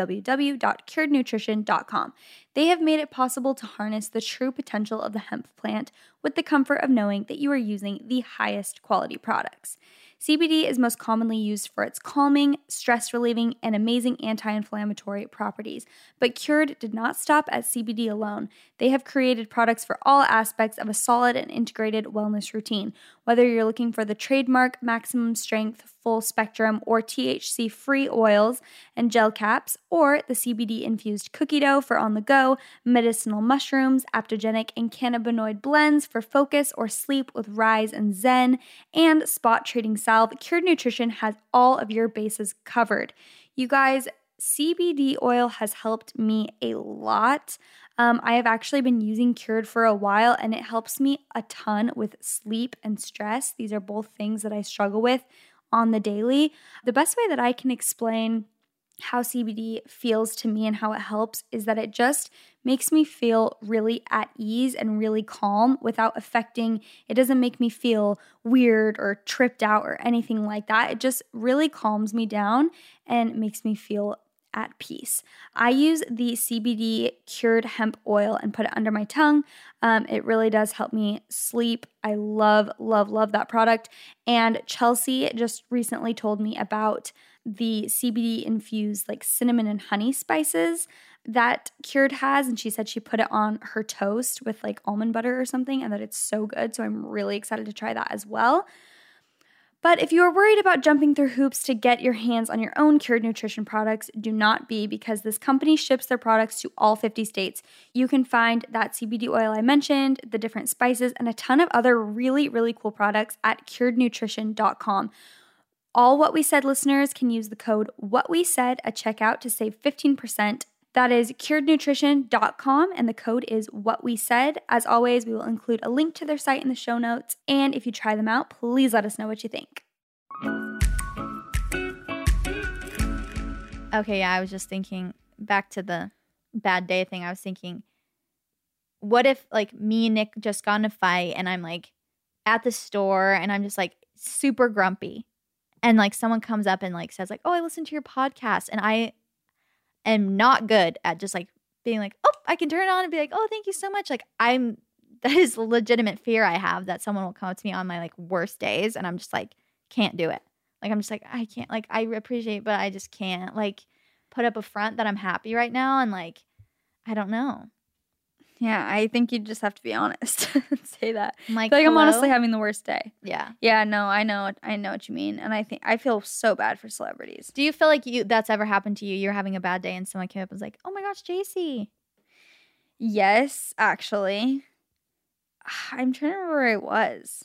E: www.curednutrition.com. They have made it possible to harness the true potential of the hemp plant with the comfort of knowing that you are using the highest quality products. CBD is most commonly used for its calming, stress-relieving, and amazing anti-inflammatory properties. But Cured did not stop at CBD alone. They have created products for all aspects of a solid and integrated wellness routine. Whether you're looking for the trademark maximum strength, full spectrum, or THC-free oils and gel caps, or the CBD-infused cookie dough for on the go, medicinal mushrooms, aptogenic and cannabinoid blends for focus or sleep with Rise and Zen, and spot treating salve, Cured Nutrition has all of your bases covered. You guys, CBD oil has helped me a lot. I have actually been using Cured for a while, and it helps me a ton with sleep and stress. These are both things that I struggle with on the daily. The best way that I can explain how CBD feels to me and how it helps is that it just makes me feel really at ease and really calm without affecting, it doesn't make me feel weird or tripped out or anything like that. It just really calms me down and makes me feel at peace. I use the CBD Cured hemp oil and put it under my tongue. It really does help me sleep. I love, love, love that product. And Chelsea just recently told me about the CBD infused like cinnamon and honey spices that Cured has, and she said she put it on her toast with like almond butter or something and that it's so good. So I'm really excited to try that as well. But if you are worried about jumping through hoops to get your hands on your own Cured Nutrition products, do not be, because this company ships their products to all 50 states. You can find that CBD oil I mentioned, the different spices, and a ton of other really, really cool products at curednutrition.com. All What We Said listeners can use the code WhatWeSaid at checkout to save 15%. That is curednutrition.com, and the code is WhatWeSaid. As always, we will include a link to their site in the show notes, and if you try them out, please let us know what you think.
F: Okay, yeah, I was just thinking, back to the bad day thing, I was thinking, what if like me and Nick just got in a fight and I'm like at the store and I'm just like super grumpy, and like someone comes up and like says like, oh, I listened to your podcast, and I am not good at just like being like, oh, I can turn it on and be like, oh, thank you so much. Like that is a legitimate fear I have, that someone will come up to me on my like worst days and I'm just like, can't do it. Like, I'm just like, I can't, like, I appreciate, but I just can't like put up a front that I'm happy right now. And like, I don't know.
E: Yeah, I think you just have to be honest and say that.
F: I'm like,
E: I'm
F: hello?
E: honestly having the worst day.
F: Yeah.
E: Yeah, no, I know what you mean. And I feel so bad for celebrities.
F: Do you feel like that's ever happened to you? You're having a bad day and someone came up and was like, oh my gosh, JC.
E: Yes, actually. I'm trying to remember where it was.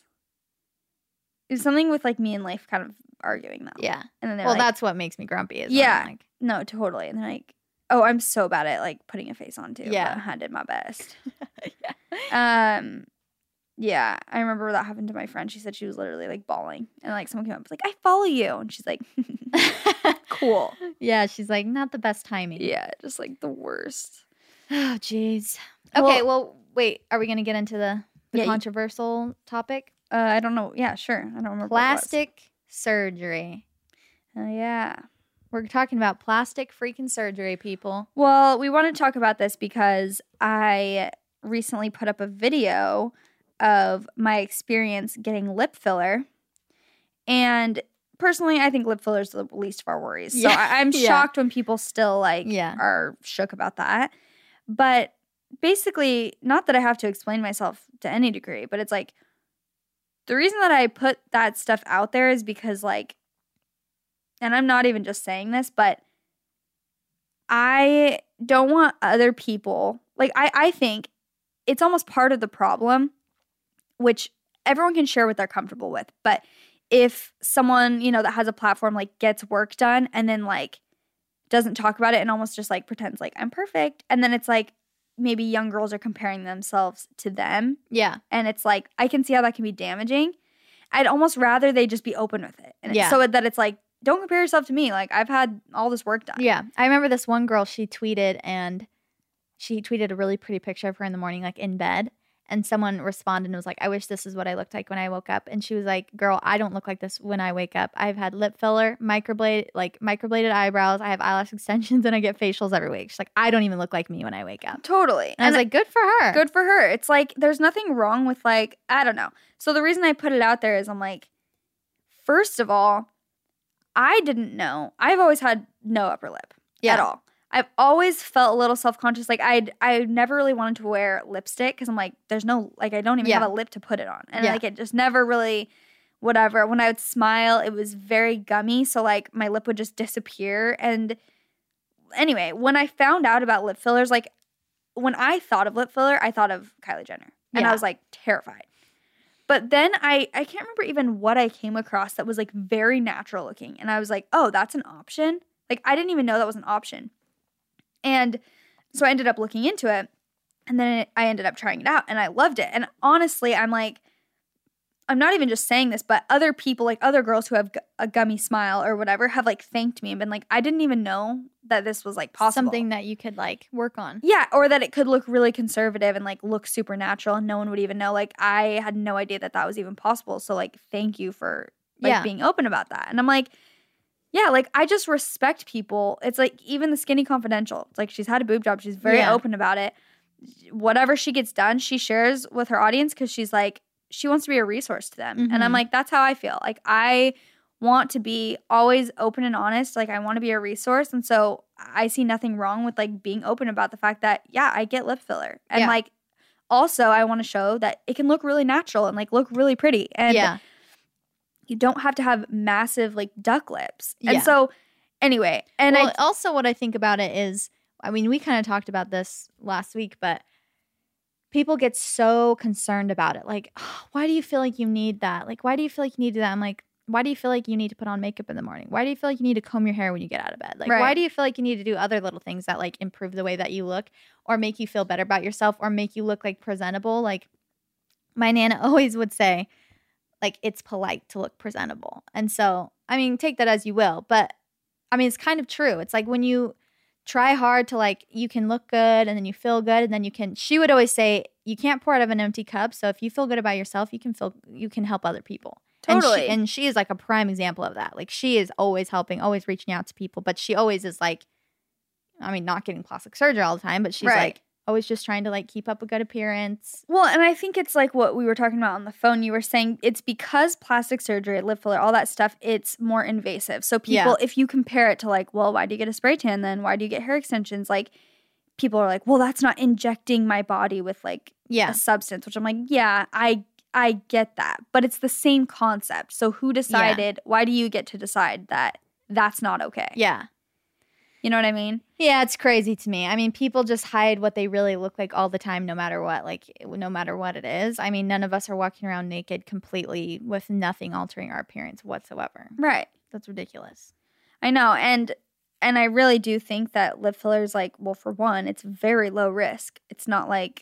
E: It was something with like me and Leif kind of arguing though.
F: Yeah.
E: And then
F: well, that's what makes me grumpy. Is
E: yeah.
F: Like,
E: no, totally. And they're like, oh, I'm so bad at like putting a face on too.
F: Yeah.
E: But I did my best.
F: yeah.
E: Yeah, I remember that happened to my friend. She said she was literally like bawling, and like someone came up and was like, I follow you, and she's like, cool.
F: Yeah, she's like, not the best timing.
E: Yeah, just like the worst.
F: Oh, jeez. Okay, well, wait. Are we going to get into the controversial topic?
E: I don't know. Yeah, sure. I don't remember.
F: Plastic surgery.
E: Yeah.
F: We're talking about plastic freaking surgery, people.
E: Well, we want to talk about this because I recently put up a video of my experience getting lip filler. And personally, I think lip filler is the least of our worries. So I'm shocked when people still are shook about that. But basically, not that I have to explain myself to any degree, but it's like the reason that I put that stuff out there is because like, and I'm not even just saying this, but I don't want other people, like I think it's almost part of the problem, which everyone can share what they're comfortable with. But if someone, that has a platform like gets work done and then like doesn't talk about it and almost just like pretends like I'm perfect, and then it's like maybe young girls are comparing themselves to them.
F: Yeah.
E: And it's like, I can see how that can be damaging. I'd almost rather they just be open with it. And so that it's like, don't compare yourself to me. Like, I've had all this work done.
F: Yeah. I remember this one girl, she tweeted a really pretty picture of her in the morning, like in bed. And someone responded and was like, I wish this is what I looked like when I woke up. And she was like, girl, I don't look like this when I wake up. I've had lip filler, microbladed eyebrows. I have eyelash extensions and I get facials every week. She's like, I don't even look like me when I wake up.
E: Totally.
F: And I was like, good for her.
E: Good for her. It's like, there's nothing wrong with like, I don't know. So the reason I put it out there is I'm like, first of all, I didn't know. I've always had no upper lip at all. I've always felt a little self-conscious. Like, I never really wanted to wear lipstick because I'm like, there's no, like, I don't even have a lip to put it on. And, like, it just never really, whatever. When I would smile, it was very gummy. So, like, my lip would just disappear. And anyway, when I found out about lip fillers, like, when I thought of lip filler, I thought of Kylie Jenner. And I was, like, terrified. But then I can't remember even what I came across that was, like, very natural looking. And I was like, oh, that's an option? Like, I didn't even know that was an option. And so I ended up looking into it, and then I ended up trying it out, and I loved it. And honestly, I'm like, I'm not even just saying this, but other people, like other girls who have a gummy smile or whatever, have like thanked me and been like, I didn't even know that this was like possible.
F: Something that you could like work on.
E: Yeah, or that it could look really conservative and like look super natural and no one would even know. Like, I had no idea that that was even possible. So like, thank you for like being open about that. And I'm like, yeah, like, I just respect people. It's like, even the Skinny Confidential. It's like, she's had a boob job. She's very open about it. Whatever she gets done, she shares with her audience because she's like, she wants to be a resource to them. And I'm like, that's how I feel. Like, I want to be always open and honest. Like, I want to be a resource. And so I see nothing wrong with, like, being open about the fact that, yeah, I get lip filler. And, like, also I want to show that it can look really natural and, like, look really pretty. And you don't have to have massive, like, duck lips. And so, anyway. And
F: also what I think about it is, I mean, we kind of talked about this last week, but people get so concerned about it. Like, oh, why do you feel like you need that? Like, why do you feel like you need that? I'm like, why do you feel like you need to put on makeup in the morning? Why do you feel like you need to comb your hair when you get out of bed? Like, why do you feel like you need to do other little things that, like, improve the way that you look or make you feel better about yourself or make you look, like, presentable? Like, my Nana always would say, like, it's polite to look presentable. And so, I mean, take that as you will. But, I mean, it's kind of true. It's like when you try hard to, like, you can look good and then you feel good and then you can, she would always say, you can't pour out of an empty cup. So if you feel good about yourself, you can help other people.
E: Totally.
F: And she is like a prime example of that. Like, she is always helping, always reaching out to people. But she always is like, I mean, not getting plastic surgery all the time, but she's like, always just trying to, like, keep up a good appearance.
E: Well, and I think it's like what we were talking about on the phone. You were saying it's because plastic surgery, lip filler, all that stuff, it's more invasive. So people, if you compare it to, like, well, why do you get a spray tan then? Why do you get hair extensions? Like, people are like, well, that's not injecting my body with, like, a substance, which I'm like, yeah, I get that. But it's the same concept. So who decided, why do you get to decide that that's not okay?
F: Yeah.
E: You know what I mean?
F: Yeah, it's crazy to me. I mean, people just hide what they really look like all the time, no matter what. Like, no matter what it is. I mean, none of us are walking around naked completely with nothing altering our appearance whatsoever.
E: Right.
F: That's ridiculous.
E: I know. And I really do think that lip filler is like, well, for one, it's very low risk. It's not like,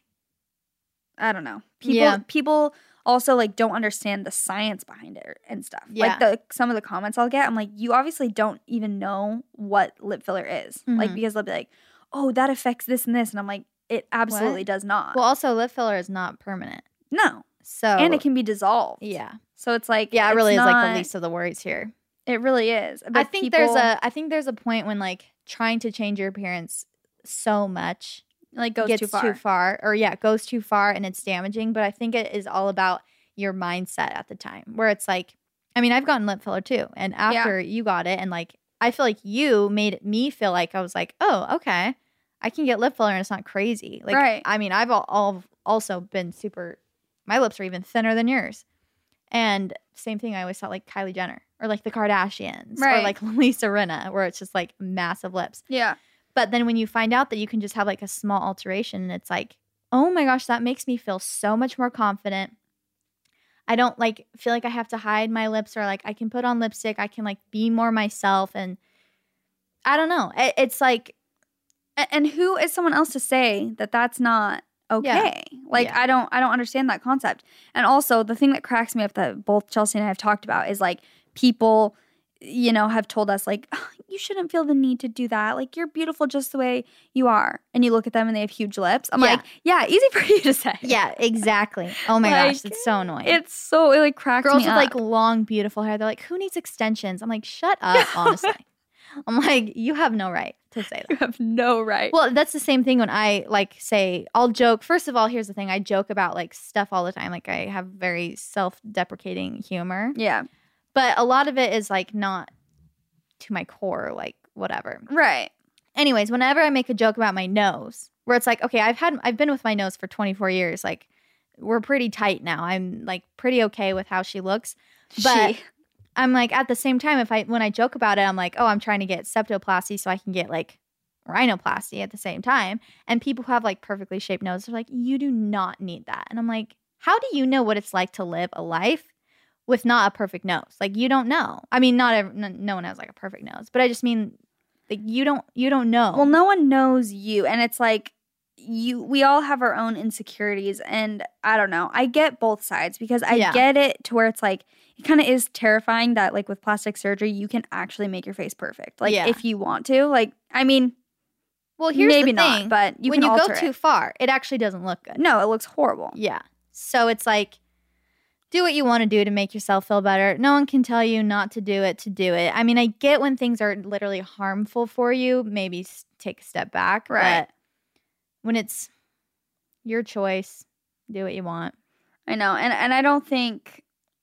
E: I don't know. People also, like, don't understand the science behind it and stuff.
F: Yeah.
E: Like, some of the comments I'll get, I'm like, you obviously don't even know what lip filler is. Like, because they'll be like, oh, that affects this and this. And I'm like, it absolutely does not.
F: Well, also, lip filler is not permanent.
E: No.
F: So.
E: And it can be dissolved.
F: Yeah.
E: So it's like.
F: Yeah, it really is like the least of the worries here.
E: It really is. But
F: I think there's a point when, like, trying to change your appearance so much,
E: like, goes
F: gets
E: too far.
F: It goes too far and it's damaging. But I think it is all about your mindset at the time, where it's like, I mean, I've gotten lip filler too, and after you got it, and, like, I feel like you made me feel like I was like, oh, okay, I can get lip filler and it's not crazy. Like, I mean, I've also been my lips are even thinner than yours, and same thing. I always thought, like, Kylie Jenner or like the Kardashians or like Lisa Rinna, where it's just like massive lips.
E: Yeah.
F: But then when you find out that you can just have, like, a small alteration, and it's like, oh my gosh, that makes me feel so much more confident. I don't, like, feel like I have to hide my lips, or, like, I can put on lipstick. I can, like, be more myself. And I don't know. It's like,
E: and who is someone else to say that that's not okay? Like, I don't understand that concept. And also, the thing that cracks me up that both Chelsea and I have talked about is, like, people have told us like, "Oh, you shouldn't feel the need to do that. Like, you're beautiful just the way you are." And you look at them and they have huge lips. I'm like, yeah, easy for you to say.
F: Yeah, exactly. Oh my
E: Like,
F: gosh, it's so annoying.
E: It like cracks
F: Girls
E: me
F: with
E: up.
F: like long, beautiful hair, they're like, who needs extensions? I'm like, shut up, honestly. I'm like, you have no right to say
E: You
F: that.
E: have no right.
F: Well, that's the same thing when I like say, I'll joke. First of all, here's the thing. I joke about like stuff all the time. Like I have very self-deprecating humor.
E: Yeah.
F: But a lot of it is like not to my core, like whatever.
E: Right.
F: Anyways, whenever I make a joke about my nose, where it's like, okay, I've been with my nose for 24 years. Like we're pretty tight now. I'm like pretty okay with how she looks. But I'm like, at the same time, when I joke about it, I'm like, oh, I'm trying to get septoplasty so I can get like rhinoplasty at the same time. And people who have like perfectly shaped noses are like, you do not need that. And I'm like, how do you know what it's like to live a life with not a perfect nose? Like you don't know. I mean, no one has like a perfect nose, but I just mean like you don't know.
E: Well, no one knows you, and it's like we all have our own insecurities, and I don't know. I get both sides because I get it to where it's like it kind of is terrifying that like with plastic surgery you can actually make your face perfect, like if you want to. Like, I mean,
F: well, here's
E: maybe
F: the thing.
E: not, but
F: when
E: can
F: you
E: alter
F: go too
E: it.
F: far, it actually doesn't look good.
E: No, it looks horrible.
F: Yeah. So it's like, do what you want to do to make yourself feel better. No one can tell you not to do it. I mean, I get when things are literally harmful for you, maybe take a step back.
E: Right.
F: But when it's your choice, do what you want.
E: I know. And I don't think,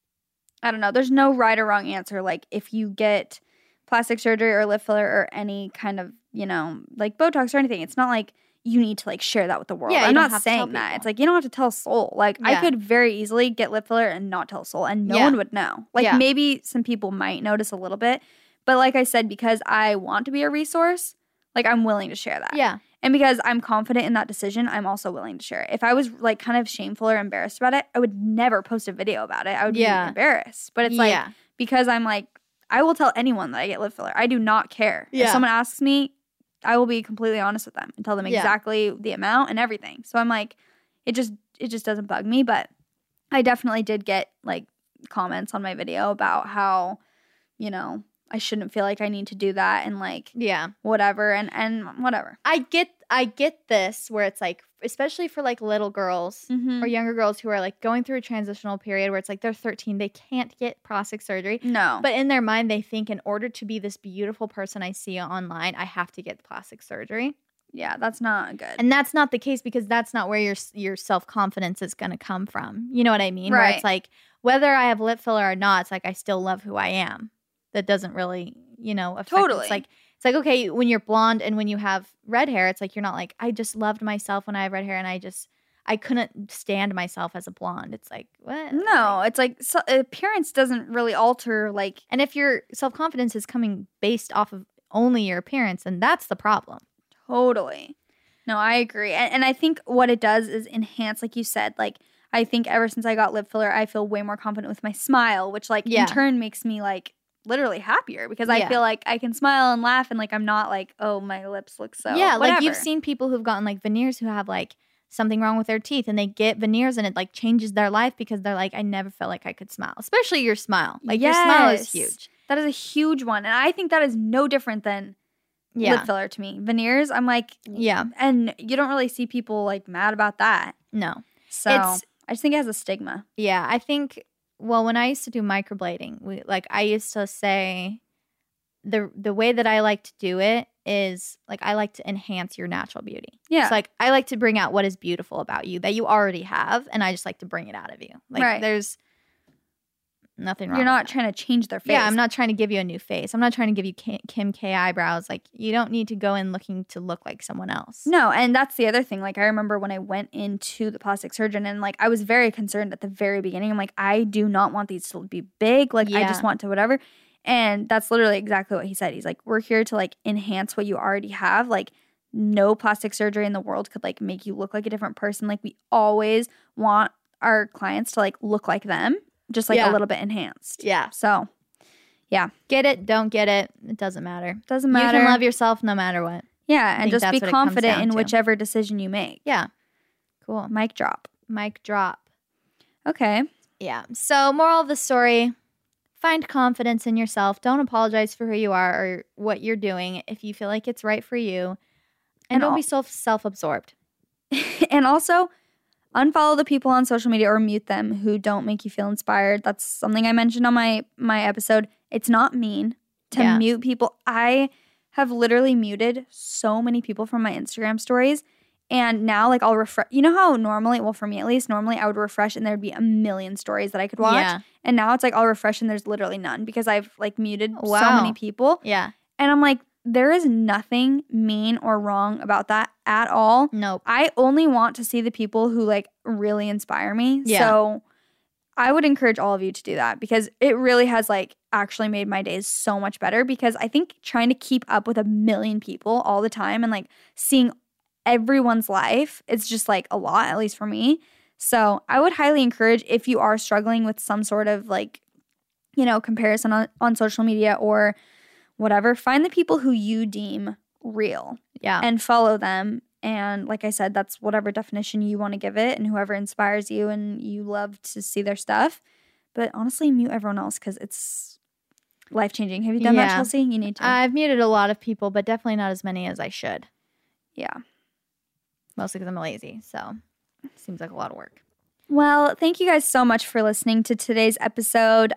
E: I don't know, there's no right or wrong answer. Like if you get plastic surgery or lip filler or any kind of, like Botox or anything, it's not like you need to like share that with the world.
F: Yeah,
E: I'm
F: you don't
E: not
F: have to tell
E: saying that.
F: people.
E: It's like you don't have to tell a soul. Like I could very easily get lip filler and not tell a soul and no one would know. Like maybe some people might notice a little bit. But like I said, because I want to be a resource, like I'm willing to share that.
F: Yeah.
E: And because I'm confident in that decision, I'm also willing to share it. If I was like kind of shameful or embarrassed about it, I would never post a video about it. I would be embarrassed. But it's like, because I'm like, I will tell anyone that I get lip filler. I do not care. If someone asks me, I will be completely honest with them and tell them exactly the amount and everything. So I'm like, it just doesn't bug me. But I definitely did get like comments on my video about how, I shouldn't feel like I need to do that and like whatever and whatever.
F: I get this where it's like, especially for like little girls or younger girls who are like going through a transitional period where it's like they're 13, they can't get plastic surgery.
E: No.
F: But in their mind, they think in order to be this beautiful person I see online, I have to get plastic surgery.
E: Yeah, that's not good.
F: And that's not the case because that's not where your self-confidence is going to come from. You know what I mean?
E: Right.
F: Where it's like, whether I have lip filler or not, it's like I still love who I am. That doesn't really, affect.
E: Totally.
F: It's like, okay, when you're blonde and when you have red hair, it's like you're not like, I just loved myself when I have red hair and I couldn't stand myself as a blonde. It's like, what?
E: No, it's like appearance doesn't really alter like.
F: And if your self-confidence is coming based off of only your appearance, then that's the problem.
E: Totally. No, I agree. And I think what it does is enhance, like you said, like I think ever since I got lip filler, I feel way more confident with my smile, which like in turn makes me like literally happier because I feel like I can smile and laugh and like I'm not like, oh, my lips look so whatever.
F: Like you've seen people who've gotten like veneers who have like something wrong with their teeth and they get veneers and it like changes their life because they're like, I never felt like I could smile, especially your smile. Like your smile is huge.
E: That is a huge one. And I think that is no different than lip filler to me. Veneers, I'm like, and you don't really see people like mad about that.
F: No.
E: So I just think it has a stigma.
F: Yeah, I think, well, when I used to do microblading, I used to say the way that I like to do it is like I like to enhance your natural beauty. Yeah. So like I like to bring out what is beautiful about you that you already have, and I just like to bring it out of you. Like there's nothing wrong.
E: You're not trying to change their face.
F: Yeah, I'm not trying to give you a new face. I'm not trying to give you Kim K eyebrows. Like you don't need to go in looking to look like someone else.
E: No, and that's the other thing. Like I remember when I went into the plastic surgeon and like I was very concerned at the very beginning. I'm like, I do not want these to be big. Like I just want to whatever. And that's literally exactly what he said. He's like, we're here to like enhance what you already have. Like no plastic surgery in the world could like make you look like a different person. Like we always want our clients to like look like them. Just like a little bit enhanced.
F: Yeah.
E: So, yeah.
F: Get it, don't get it. It doesn't matter.
E: Doesn't matter.
F: You can love yourself no matter what.
E: Yeah. And just be confident in whichever decision you make.
F: Yeah. Cool.
E: Mic drop.
F: Mic drop.
E: Okay.
F: Yeah. So, moral of the story, Find confidence in yourself. Don't apologize for who you are or what you're doing if you feel like it's right for you. And don't be so self-absorbed.
E: And also, unfollow the people on social media or mute them who don't make you feel inspired. That's something I mentioned on my episode. It's not mean to mute people. I have literally muted so many people from my Instagram stories. And now, like, I'll refresh. You know how normally, well, for me at least, normally I would refresh and there'd be a million stories that I could watch.
F: Yeah.
E: And now it's like I'll refresh and there's literally none because I've, like, muted so many people.
F: Yeah.
E: And I'm like, there is nothing mean or wrong about that at all.
F: Nope.
E: I only want to see the people who, like, really inspire me.
F: Yeah.
E: So I would encourage all of you to do that because it really has, like, actually made my days so much better because I think trying to keep up with a million people all the time and, like, seeing everyone's life, it's just, like, a lot, at least for me. So I would highly encourage, if you are struggling with some sort of, like, you know, comparison on social media or whatever, find the people who you deem real and follow them. And like I said, that's whatever definition you want to give it and whoever inspires you and you love to see their stuff. But honestly, mute everyone else because it's life-changing. Have you done that, Chelsea? You need to.
F: I've muted a lot of people, but definitely not as many as I should.
E: Yeah.
F: Mostly because I'm lazy, so it seems like a lot of work.
E: Well, thank you guys so much for listening to today's episode.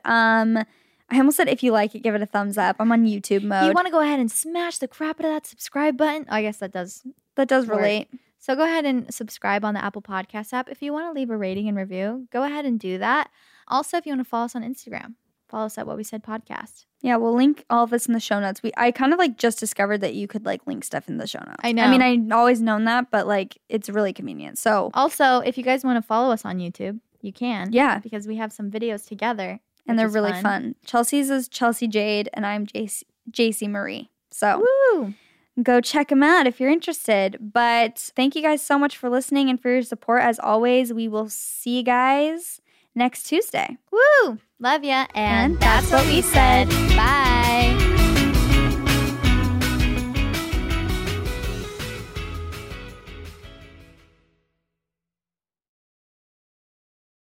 E: I almost said if you like it, give it a thumbs up. I'm on YouTube mode.
F: You want to go ahead and smash the crap out of that subscribe button? Oh, I guess that does
E: relate.
F: So go ahead and subscribe on the Apple Podcast app. If you want to leave a rating and review, go ahead and do that. Also, if you want to follow us on Instagram, follow us at What We Said Podcast.
E: Yeah, we'll link all of this in the show notes. I kind of, like, just discovered that you could, like, link stuff in the show notes.
F: I know.
E: I mean, I've always known that, but, like, it's really convenient. So
F: also, if you guys want to follow us on YouTube, you can.
E: Yeah.
F: Because we have some videos together.
E: And they're really fun. Chelsea's is Chelsea Jade, and I'm JC Marie. So
F: woo!
E: Go check them out if you're interested. But thank you guys so much for listening and for your support. As always, we will see you guys next Tuesday.
F: Woo! Love ya. And that's what we said. Bye.